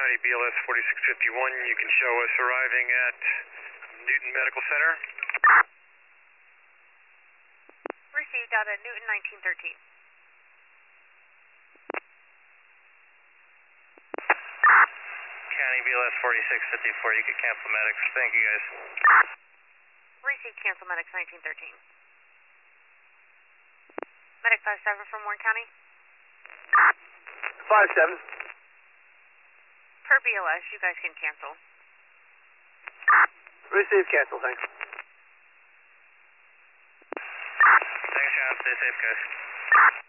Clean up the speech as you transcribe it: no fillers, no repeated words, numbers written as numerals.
County BLS 4651, you can show us arriving at Newton Medical Center. Received out at Newton 1913. County BLS 4654, you can cancel medics. Thank you guys. Received, cancel medics 1913. Medic 57 from Warren County. 57. Per BLS, you guys can cancel. Receive, cancel, thanks. Thanks, John. Stay safe, guys.